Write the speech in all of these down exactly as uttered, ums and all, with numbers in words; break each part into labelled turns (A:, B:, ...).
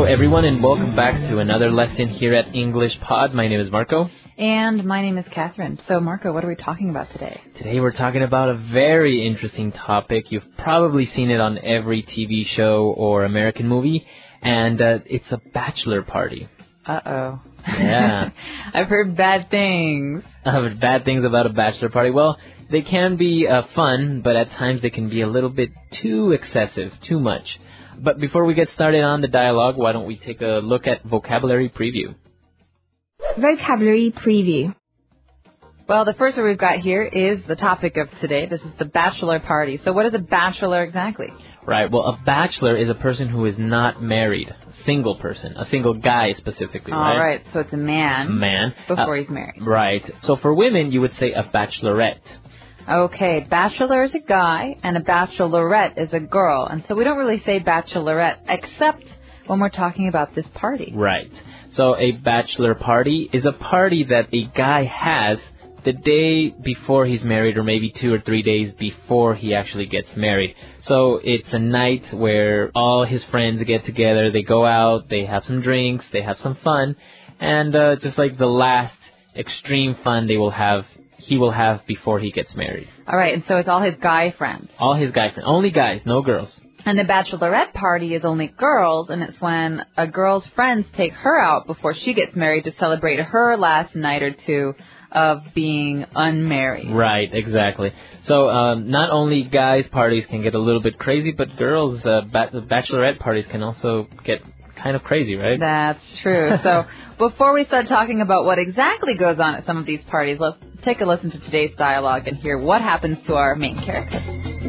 A: everyone, and welcome back to another lesson here at English Pod. My name is Marco.
B: And my name is Catherine. So, Marco, what are we talking about today?
A: Today we're talking about a very interesting topic. You've probably seen it on every T V show or American movie, and uh, it's a bachelor party.
B: Uh-oh.
A: Yeah.
B: I've heard bad things.
A: Uh, bad things about a bachelor party. Well, they can be uh, fun, but at times they can be a little bit too excessive, too much. But before we get started on the dialogue, why don't we take a look at vocabulary preview?
C: Vocabulary preview.
B: Well, the first word we've got here is the topic of today. This is the bachelor party. So what is a bachelor exactly?
A: Right. Well, a bachelor is a person who is not married, a single person, a single guy specifically,
B: All
A: right?
B: All right. So it's a man.
A: A man.
B: Before
A: uh,
B: he's married.
A: Right. So for women, you would say a bachelorette.
B: Okay, bachelor is a guy and a bachelorette is a girl. And so we don't really say bachelorette except when we're talking about this party.
A: Right. So a bachelor party is a party that a guy has the day before he's married, or maybe two or three days before he actually gets married. So it's a night where all his friends get together, they go out, they have some drinks, they have some fun, and uh, just like the last extreme fun they will have he will have before he gets married.
B: All right, and so it's all his guy friends.
A: All his guy friends. Only guys, no girls.
B: And the bachelorette party is only girls, and it's when a girl's friends take her out before she gets married to celebrate her last night or two of being unmarried.
A: Right, exactly. So um, not only guys' parties can get a little bit crazy, but girls' uh, ba- bachelorette parties can also get kind of crazy, right?
B: That's true. So before we start talking about what exactly goes on at some of these parties, let's take a listen to today's dialogue and hear what happens to our main character.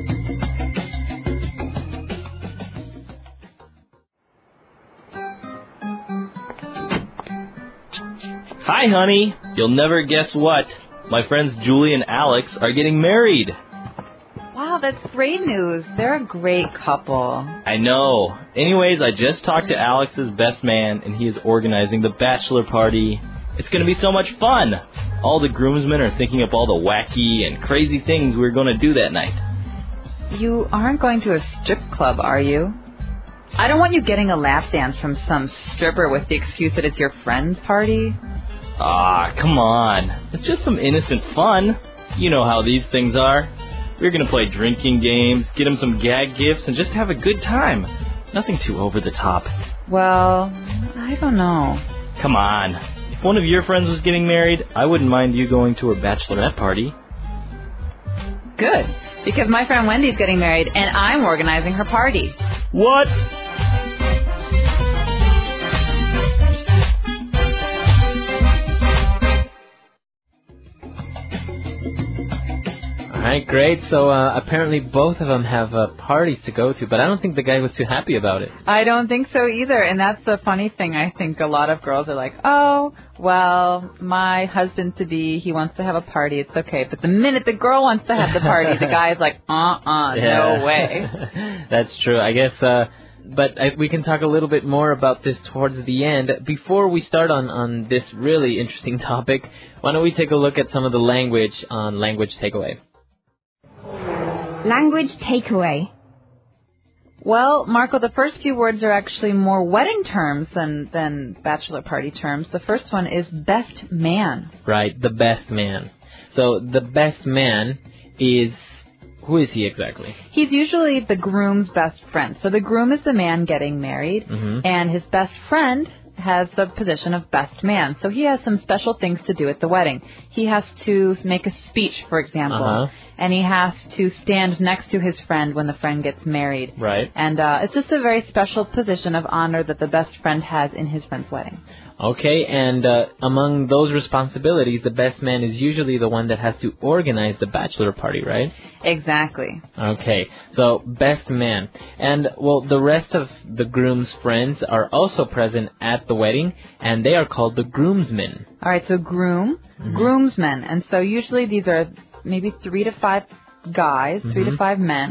D: Hi, honey. You'll never guess what. My friends Julie and Alex are getting married.
B: Wow, that's great news. They're a great couple.
D: I know. Anyways, I just talked to Alex's best man, and he is organizing the bachelor party. It's going to be so much fun. All the groomsmen are thinking up all the wacky and crazy things we're going to do that night.
B: You aren't going to a strip club, are you? I don't want you getting a lap dance from some stripper with the excuse that it's your friend's party.
D: Ah, come on. It's just some innocent fun. You know how these things are. We're going to play drinking games, get him some gag gifts, and just have a good time. Nothing too over the top.
B: Well, I don't know.
D: Come on. If one of your friends was getting married, I wouldn't mind you going to her bachelorette party.
B: Good. Because my friend Wendy's getting married, and I'm organizing her party.
D: What?
A: All right, great. So uh, apparently both of them have uh, parties to go to, but I don't think the guy was too happy about it.
B: I don't think so either, and that's the funny thing. I think a lot of girls are like, oh, well, my husband-to-be, he wants to have a party, it's okay. But the minute the girl wants to have the party, the guy's like, uh-uh,
A: yeah.
B: no way.
A: That's true, I guess. Uh, but I, we can talk a little bit more about this towards the end. Before we start on, on this really interesting topic, why don't we take a look at some of the language on Language Takeaway.
C: Language takeaway.
B: Well, Marco, the first few words are actually more wedding terms than, than bachelor party terms. The first one is best man.
A: Right, the best man. So the best man is, who is he exactly?
B: He's usually the groom's best friend. So the groom is the man getting married,
A: mm-hmm.
B: and his best friend has the position of best man. So he has some special things to do at the wedding. He has to make a speech, for example,
A: uh-huh.
B: and he has to stand next to his friend when the friend gets married.
A: Right.
B: And uh, it's just a very special position of honor that the best friend has in his friend's wedding.
A: Okay, and uh, among those responsibilities, the best man is usually the one that has to organize the bachelor party, right?
B: Exactly.
A: Okay, so best man. And, well, the rest of the groom's friends are also present at the wedding, and they are called the groomsmen.
B: All right, so groom, mm-hmm. groomsmen. And so usually these are maybe three to five guys, mm-hmm. three to five men,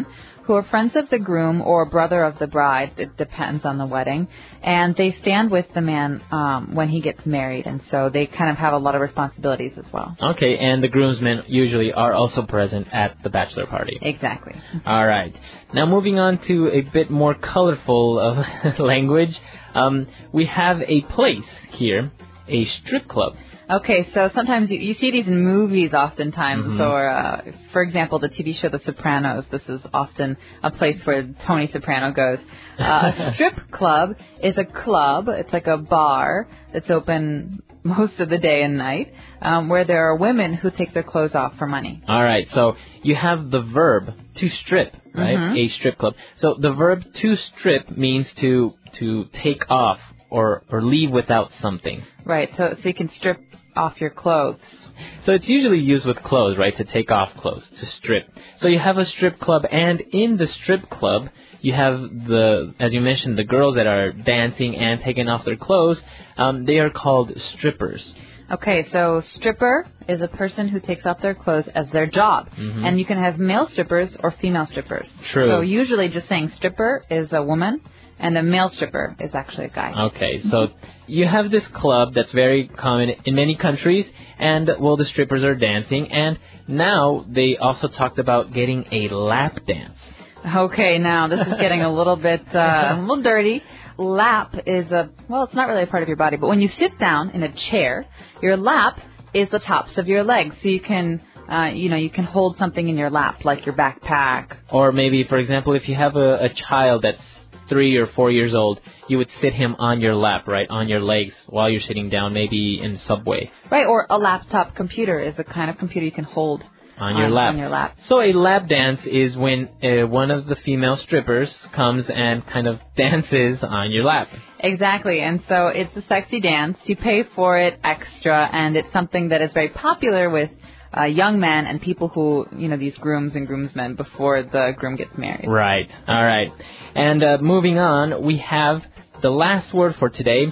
B: who are friends of the groom or brother of the bride. It depends on the wedding. And they stand with the man um, when he gets married. And so they kind of have a lot of responsibilities as well.
A: Okay, and the groomsmen usually are also present at the bachelor party.
B: Exactly.
A: All right. Now moving on to a bit more colorful of language. Um, we have a place here, a strip club.
B: Okay, so sometimes you, you see these in movies oftentimes,
A: Mm-hmm.
B: or, uh, for example, the T V show The Sopranos. This is often a place where Tony Soprano goes. Uh, a strip club is a club. It's like a bar that's open most of the day and night, um, where there are women who take their clothes off for money.
A: All right, so you have the verb to strip, right?
B: Mm-hmm.
A: A strip club. So the verb to strip means to to take off or, or leave without something.
B: Right, so, so you can strip off your clothes.
A: So it's usually used with clothes, right, to take off clothes, to strip. So you have a strip club, and in the strip club, you have the, as you mentioned, the girls that are dancing and taking off their clothes. Um, they are called strippers.
B: Okay, so stripper is a person who takes off their clothes as their job.
A: Mm-hmm.
B: And you can have male strippers or female strippers.
A: True.
B: So usually just saying stripper is a woman, and a male stripper is actually a guy.
A: Okay, so you have this club that's very common in many countries, and, well, the strippers are dancing, and now they also talked about getting a lap dance.
B: Okay, now this is getting a little bit, uh, a little dirty. Lap is a, well, it's not really a part of your body, but when you sit down in a chair, your lap is the tops of your legs, so you can, uh, you know, you can hold something in your lap, like your backpack.
A: Or maybe, for example, if you have a, a child that's three or four years old, you would sit him on your lap, right, on your legs while you're sitting down, maybe in the subway.
B: Right, or a laptop computer is the kind of computer you can hold
A: On your lap.
B: On your lap.
A: So a lap dance is when uh, one of the female strippers comes and kind of dances on your lap.
B: Exactly, and so it's a sexy dance. You pay for it extra, and it's something that is very popular with uh, young men and people who, you know, these grooms and groomsmen before the groom gets married.
A: Right, all right. And uh, moving on, we have the last word for today,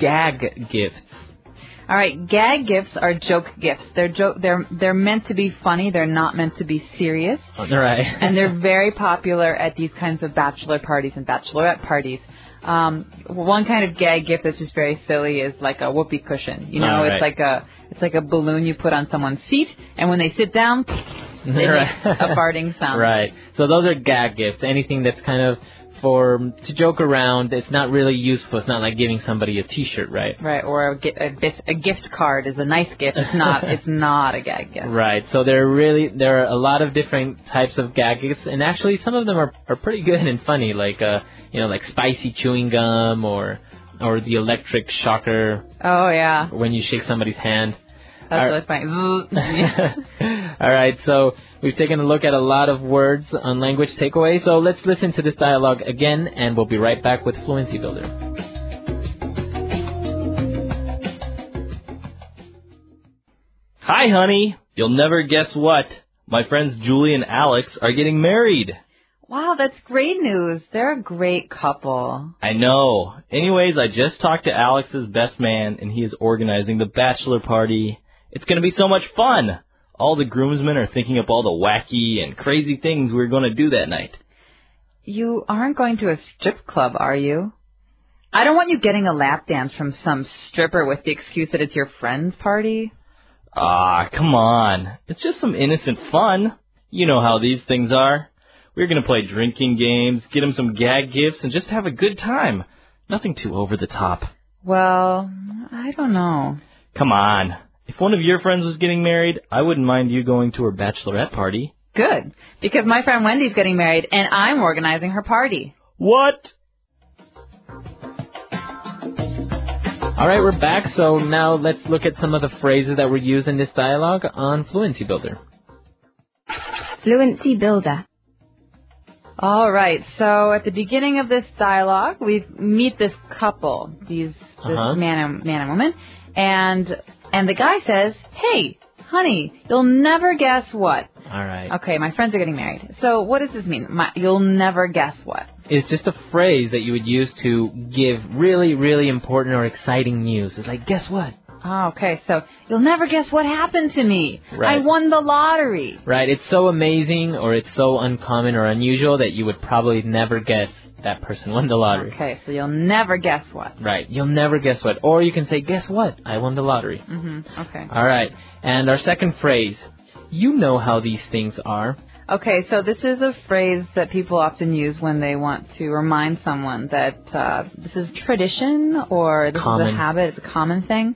A: gag gifts.
B: All right, gag gifts are joke gifts. They're joke. They're they're meant to be funny. They're not meant to be serious.
A: Right.
B: And they're very popular at these kinds of bachelor parties and bachelorette parties. Um, one kind of gag gift that's just very silly is like a whoopee cushion. You know,
A: All right.
B: it's like a it's like a balloon you put on someone's seat, and when they sit down, it
A: Right.
B: makes a farting sound.
A: Right. So those are gag gifts. Anything that's kind of for to joke around. It's not really useful. It's not like giving somebody a T-shirt, right?
B: Right, or a, gi- a, bit- a gift card is a nice gift. It's not. It's not a gag gift.
A: Right. So there are really there are a lot of different types of gag gifts, and actually some of them are are pretty good and funny, like uh you know like spicy chewing gum or or the electric shocker
B: Oh yeah,
A: when you shake somebody's hand.
B: that's
A: All-
B: really funny.
A: All right, so we've taken a look at a lot of words on Language Takeaway, so let's listen to this dialogue again, and we'll be right back with Fluency Builder.
D: Hi, honey. You'll never guess what. My friends Julie and Alex are getting married.
B: Wow, that's great news. They're a great couple.
D: I know. Anyways, I just talked to Alex's best man, and he is organizing the bachelor party. It's going to be so much fun. All the groomsmen are thinking up all the wacky and crazy things we're going to do that night.
B: You aren't going to a strip club, are you? I don't want you getting a lap dance from some stripper with the excuse that it's your friend's party.
D: Ah, come on. It's just some innocent fun. You know how these things are. We're going to play drinking games, get him some gag gifts, and just have a good time. Nothing too over the top.
B: Well, I don't know.
D: Come on. If one of your friends was getting married, I wouldn't mind you going to her bachelorette party.
B: Good, because my friend Wendy's getting married, and I'm organizing her party.
D: What?
A: All right, we're back, so now let's look at some of the phrases that were used in this dialogue on Fluency Builder.
C: Fluency Builder.
B: All right, so at the beginning of this dialogue, we meet this couple, these this
A: Uh-huh.
B: man and man and woman, and and the guy says, "Hey, honey, you'll never guess what."
A: All right.
B: Okay, my friends are getting married. So what does this mean? My, you'll never guess what?
A: It's just a phrase that you would use to give really, really important or exciting news. It's like, guess what?
B: Oh, okay. So you'll never guess what happened to me.
A: Right.
B: I won the lottery.
A: Right. It's so amazing or it's so uncommon or unusual that you would probably never guess that person won the lottery.
B: Okay, so you'll never guess what.
A: Right. You'll never guess what. Or you can say, guess what? I won the lottery.
B: Mm-hmm. Okay.
A: All right. And our second phrase, you know how these things are.
B: Okay, so this is a phrase that people often use when they want to remind someone that uh, this is tradition or this
A: Common.
B: is a habit, it's a common thing.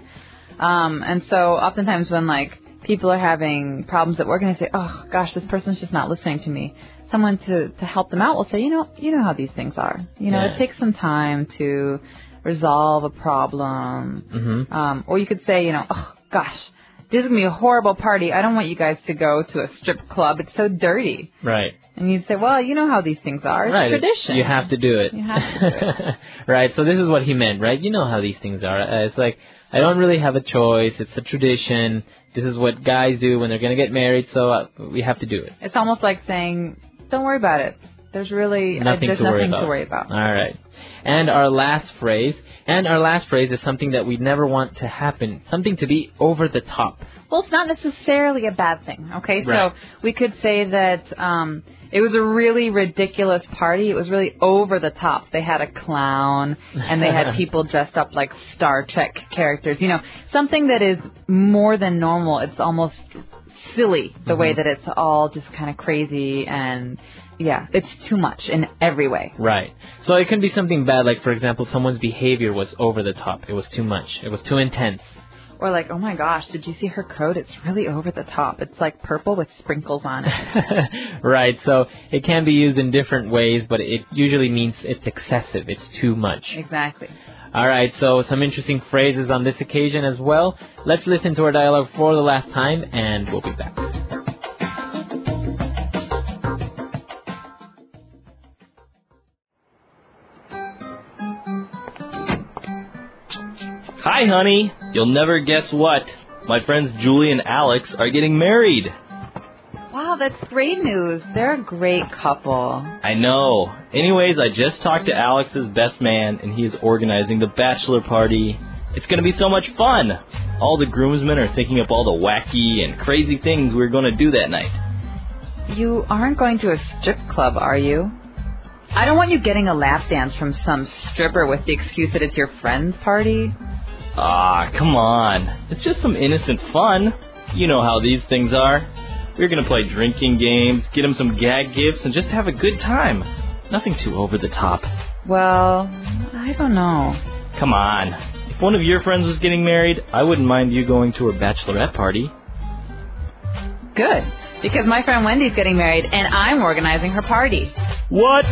B: Um, and so oftentimes when, like, people are having problems at work and they say, oh, gosh, this person's just not listening to me, someone to, to help them out will say, you know, you know how these things are. You know,
A: Yeah.
B: it takes some time to resolve a problem.
A: Mm-hmm.
B: Um, or you could say, you know, oh, gosh, this is going to be a horrible party. I don't want you guys to go to a strip club. It's so dirty.
A: Right.
B: And you'd say, well, you know how these things are. It's
A: Right.
B: tradition.
A: You have to do it.
B: You have to do it.
A: Right. So this is what he meant, right? You know how these things are. Uh, it's like, I don't really have a choice. It's a tradition. This is what guys do when they're going to get married, so uh, we have to do it.
B: It's almost like saying, don't worry about it. There's really
A: Nothing,
B: there's
A: to,
B: nothing
A: worry about.
B: to worry about.
A: All right. And our last phrase, and our last phrase is something that we never want to happen, something to be over the top.
B: Well, it's not necessarily a bad thing, okay?
A: Right.
B: So we could say that um, it was a really ridiculous party. It was really over the top. They had a clown, and they had people dressed up like Star Trek characters. You know, something that is more than normal. It's almost silly, the
A: Mm-hmm.
B: way that it's all just kind of crazy and... Yeah, it's too much in every way.
A: Right. So it can be something bad, like, for example, someone's behavior was over the top. It was too much. It was too intense.
B: Or like, oh my gosh, did you see her coat? It's really over the top. It's like purple with sprinkles on it.
A: Right. So it can be used in different ways, but it usually means it's excessive. It's too much.
B: Exactly.
A: All right. So some interesting phrases on this occasion as well. Let's listen to our dialogue for the last time, and we'll be back.
D: Hi, honey. You'll never guess what. My friends Julie and Alex are getting married.
B: Wow, that's great news. They're a great couple.
D: I know. Anyways, I just talked to Alex's best man, and he is organizing the bachelor party. It's going to be so much fun. All the groomsmen are thinking up all the wacky and crazy things we're going to do that night.
B: You aren't going to a strip club, are you? I don't want you getting a lap dance from some stripper with the excuse that it's your friend's party.
D: Ah, come on. It's just some innocent fun. You know how these things are. We're going to play drinking games, get him some gag gifts, and just have a good time. Nothing too over the top.
B: Well, I don't know.
D: Come on. If one of your friends was getting married, I wouldn't mind you going to her bachelorette party.
B: Good, because my friend Wendy's getting married, and I'm organizing her party.
D: What?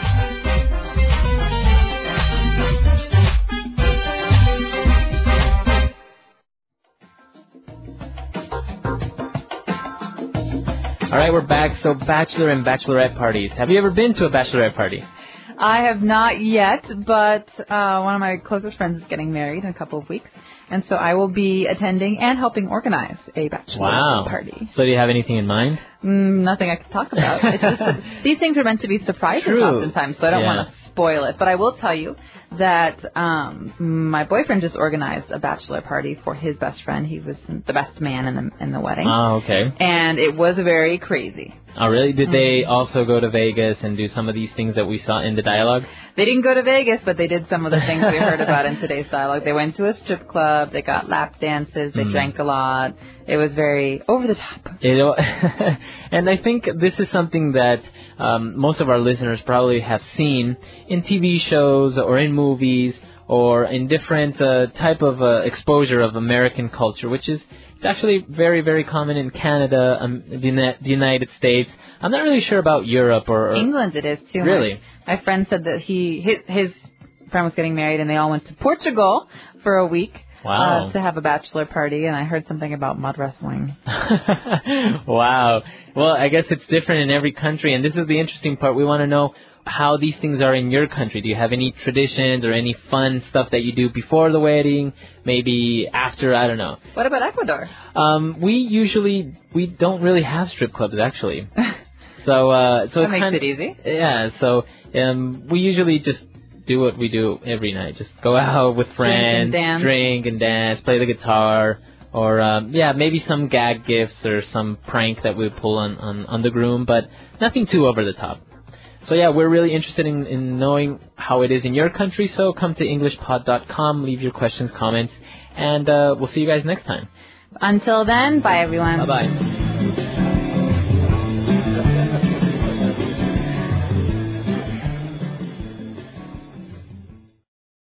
A: All right, we're back. So bachelor and bachelorette parties. Have you ever been to a bachelorette party?
B: I have not yet, but uh, one of my closest friends is getting married in a couple of weeks, and so I will be attending and helping organize a bachelor
A: Wow.
B: party.
A: So do you have anything in mind?
B: Mm, nothing I can talk about. It's just that these things are meant to be surprises
A: True.
B: oftentimes, so I don't
A: Yeah.
B: want to spoil it. But I will tell you that um, my boyfriend just organized a bachelor party for his best friend. He was the best man in the in the wedding,
A: Oh, okay.
B: and it was very crazy.
A: Oh, really? Did they also go to Vegas and do some of these things that we saw in the dialogue?
B: They didn't go to Vegas, but they did some of the things we heard about in today's dialogue. They went to a strip club. They got lap dances. They
A: Mm.
B: drank a lot. It was very over the top.
A: You know, and I think this is something that um, most of our listeners probably have seen in T V shows or in movies or in different uh, type of uh, exposure of American culture, which is it's actually very, very common in Canada, um, the, Uni- the United States. I'm not really sure about Europe or... or
B: England it is, too.
A: Really?
B: My, my friend said that he his, his friend was getting married, and they all went to Portugal for a week.
A: Wow.
B: Uh, to have a bachelor party, and I heard something about mud wrestling.
A: Wow. Well, I guess it's different in every country, and this is the interesting part. We want to know how these things are in your country. Do you have any traditions or any fun stuff that you do before the wedding, maybe after, I don't know.
B: What about Ecuador?
A: Um, we usually, we don't really have strip clubs, actually. So, uh, so
B: That
A: it's
B: makes
A: kind
B: it easy.
A: Yeah, so um, we usually just do what we do every night. Just go out with friends,
B: drink and dance,
A: drink and dance play the guitar, or um, yeah, maybe some gag gifts or some prank that we pull on, on, on the groom, but nothing too over the top. So yeah, we're really interested in, in knowing how it is in your country, so come to english pod dot com, leave your questions, comments, and uh, we'll see you guys next time.
B: Until then, bye everyone.
A: Bye-bye.